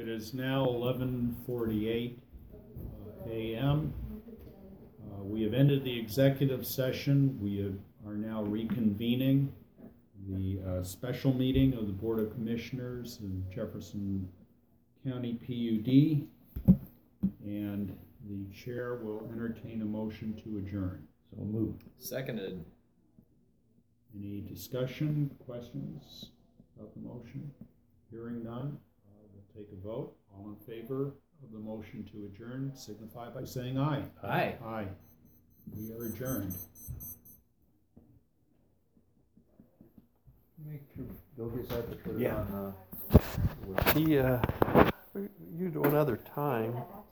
It is now 11:48 a.m. We have ended the executive session. We are now reconvening the special meeting of the Board of Commissioners in Jefferson County PUD, and the chair will entertain a motion to adjourn. So moved. Seconded. Any discussion, questions about the motion? Hearing none, we'll take a vote. All in favor of the motion to adjourn, signify by saying aye. Aye. Aye. We are adjourned. Make sure Bill gets out to put it Yeah. on. He, you do another time.